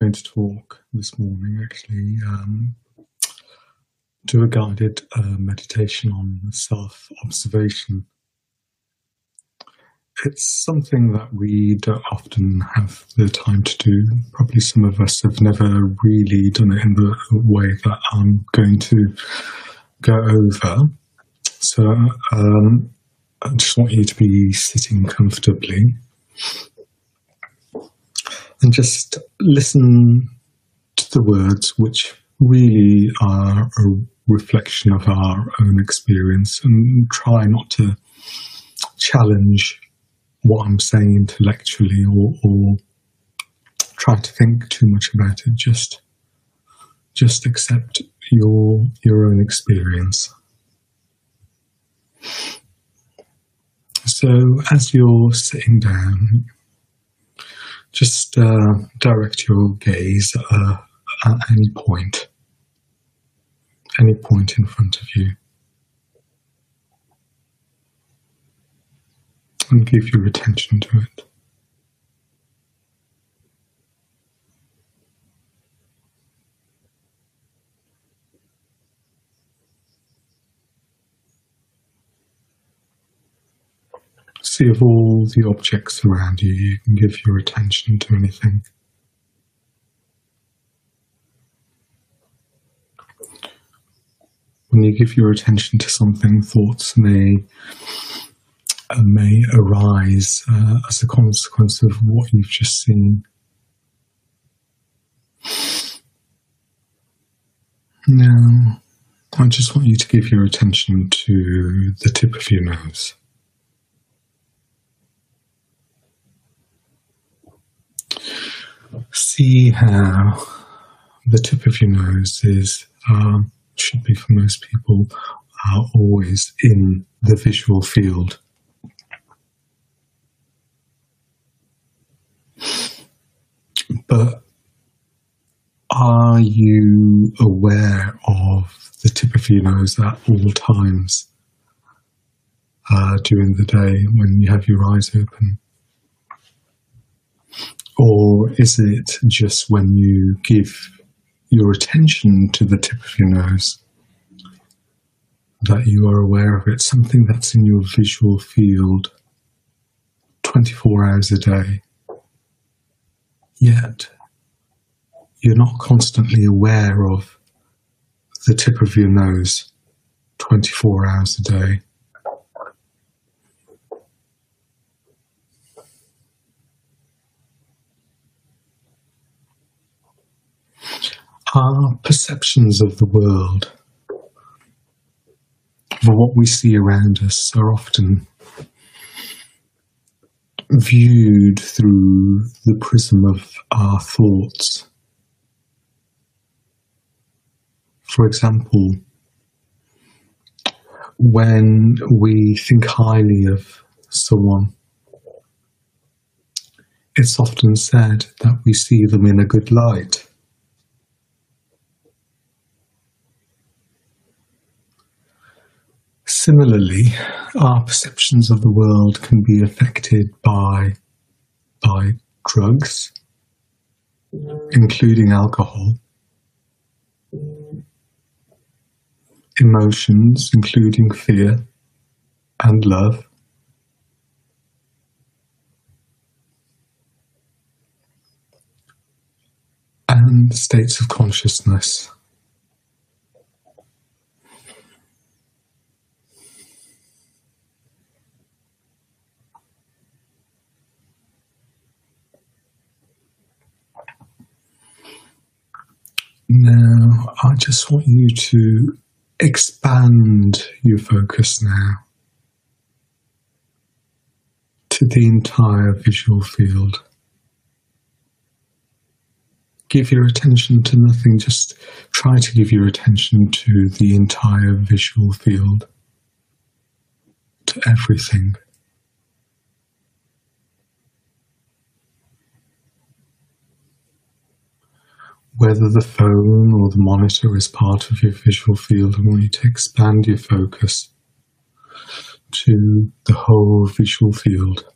going to talk this morning, actually, do a guided meditation on self-observation. It's something that we don't often have the time to do. Probably some of us have never really done it in the way that I'm going to go over. So I just want you to be sitting comfortably and just listen to the words, which really are a reflection of our own experience, and try not to challenge what I'm saying intellectually or try to think too much about it. Just accept your own experience. So as you're sitting down, just direct your gaze at any point in front of you, and give your attention to it. See if all the objects around you, you can give your attention to anything. When you give your attention to something, thoughts may arise as a consequence of what you've just seen. Now, I just want you to give your attention to the tip of your nose. See how the tip of your nose should be, for most people, always in the visual field. But are you aware of the tip of your nose at all times during the day when you have your eyes open? Or is it just when you give your attention to the tip of your nose that you are aware of it, something that's in your visual field 24 hours a day? Yet you're not constantly aware of the tip of your nose 24 hours a day. Our perceptions of the world, for what we see around us, are often viewed through the prism of our thoughts. For example, when we think highly of someone, it's often said that we see them in a good light. Similarly, our perceptions of the world can be affected by drugs, including alcohol, emotions, including fear and love, and states of consciousness. Now, I just want you to expand your focus now to the entire visual field. Give your attention to nothing, just try to give your attention to the entire visual field, to everything. Whether the phone or the monitor is part of your visual field, I want you to expand your focus to the whole visual field.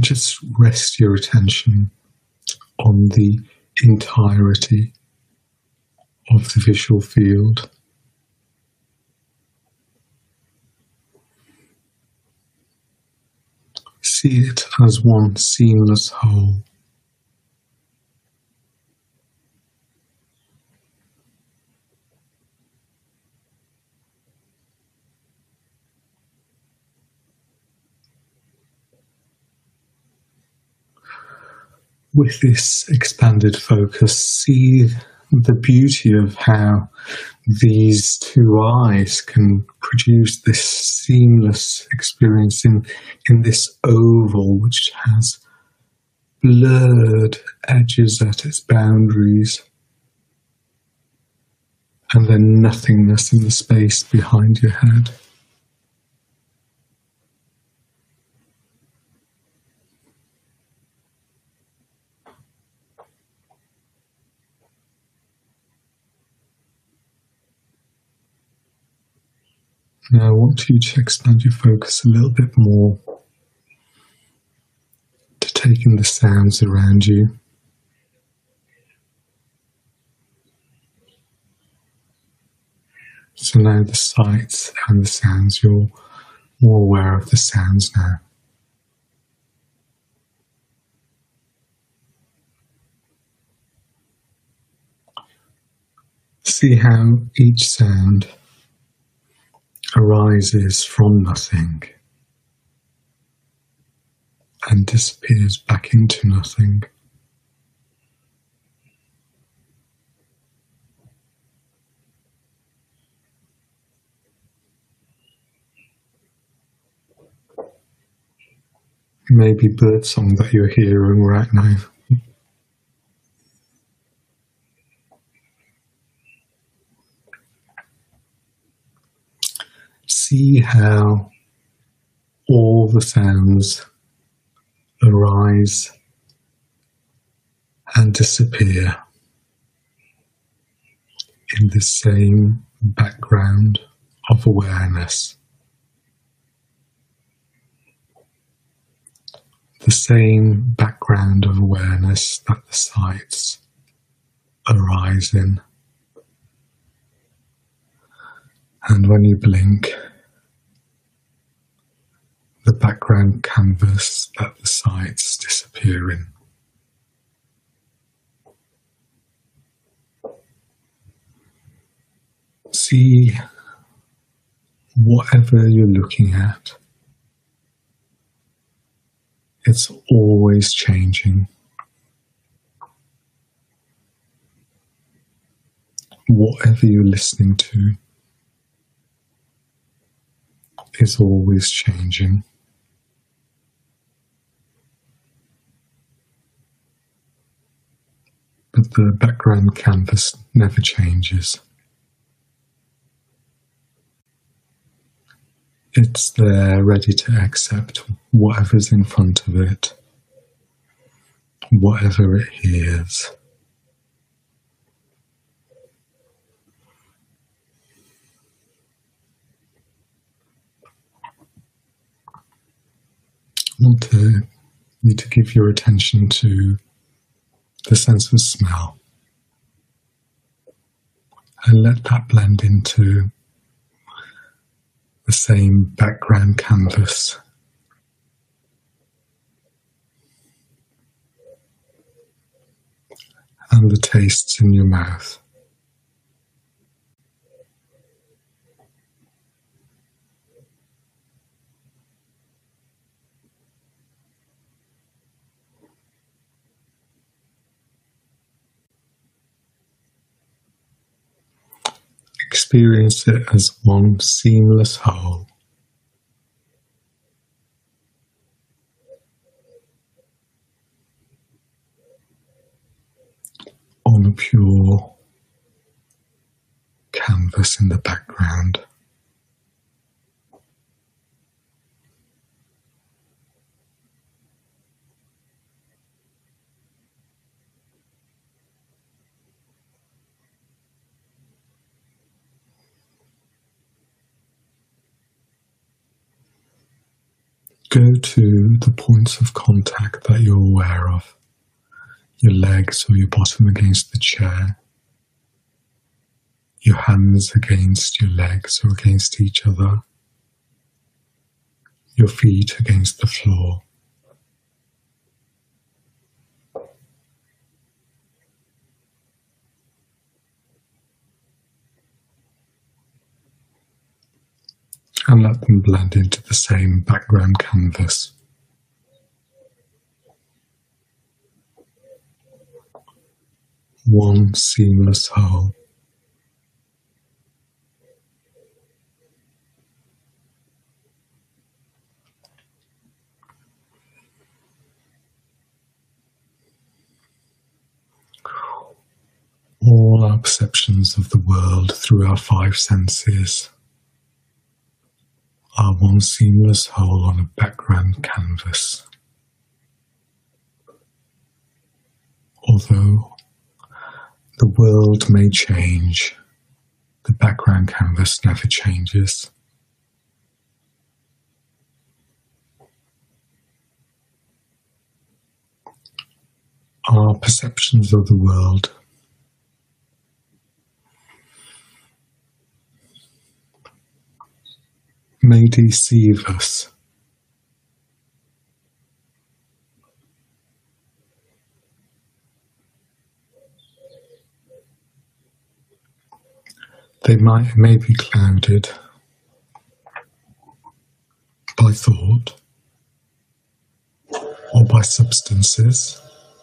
just rest your attention on the entirety of the visual field. See it as one seamless whole. With this expanded focus, see the beauty of how these two eyes can produce this seamless experience in this oval which has blurred edges at its boundaries, and then nothingness in the space behind your head. Now I want you to expand your focus a little bit more to take in the sounds around you. So now the sights and the sounds, you're more aware of the sounds now. See how each sound arises from nothing and disappears back into nothing. Maybe birdsong that you're hearing right now. See how all the sounds arise and disappear in the same background of awareness. The same background of awareness that the sights arise in. And when you blink, the background canvas that the sights disappear in. See whatever you're looking at. It's always changing. Whatever you're listening to is always changing. But the background canvas never changes. It's there ready to accept whatever's in front of it, whatever it hears. I want you to give your attention to the sense of smell and let that blend into the same background canvas. And the tastes in your mouth. Experience it as one seamless whole. On a pure canvas in the background. go to the points of contact that you're aware of, your legs or your bottom against the chair, your hands against your legs or against each other, your feet against the floor. And let them blend into the same background canvas. One seamless whole. All our perceptions of the world through our five senses are one seamless whole on a background canvas. Although the world may change, the background canvas never changes. Our perceptions of the world may deceive us. They may be clouded by thought or by substances.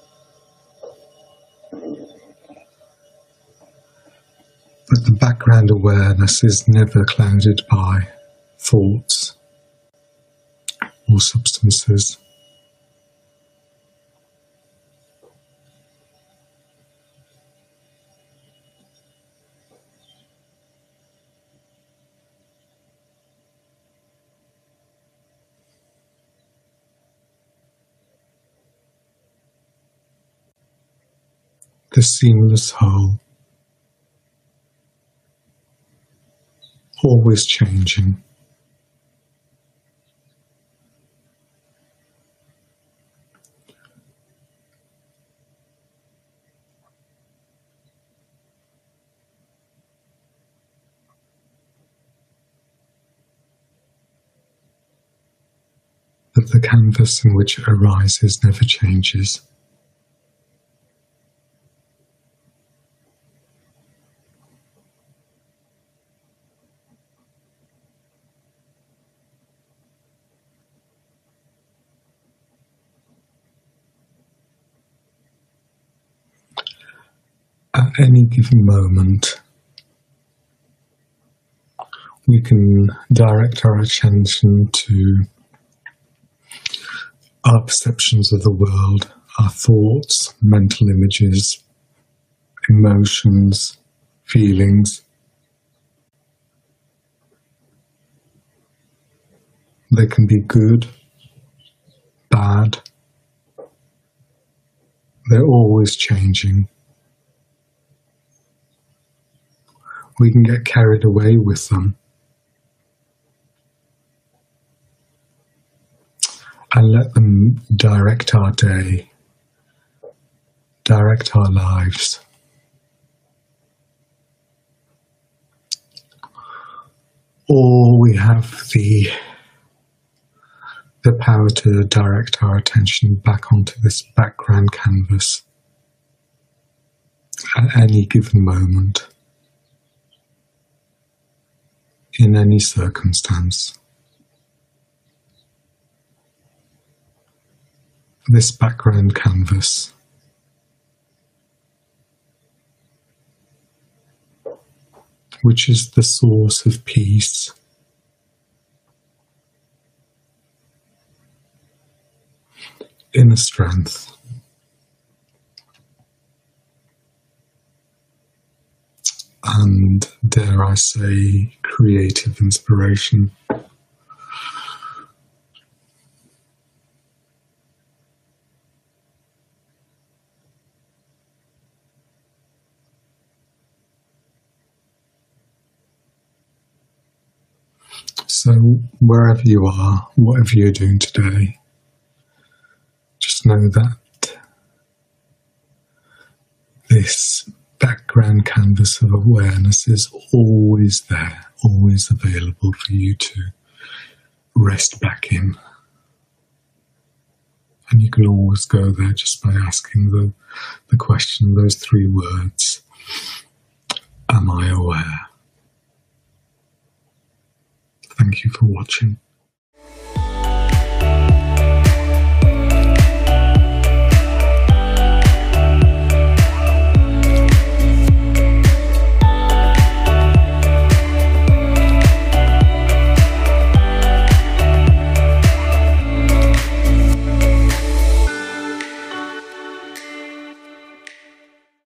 But the background awareness is never clouded by thoughts or substances. The seamless whole, always changing. But the canvas in which it arises never changes. At any given moment, we can direct our attention to our perceptions of the world, our thoughts, mental images, emotions, feelings. They can be good, bad. They're always changing. We can get carried away with them and let them direct our day, direct our lives. Or we have the power to direct our attention back onto this background canvas at any given moment, in any circumstance. This background canvas which is the source of peace, inner strength, and, dare I say, creative inspiration. So wherever you are, whatever you're doing today, just know that this background canvas of awareness is always there, always available for you to rest back in. And you can always go there just by asking the question, those 3 words, am I aware? Thank you for watching.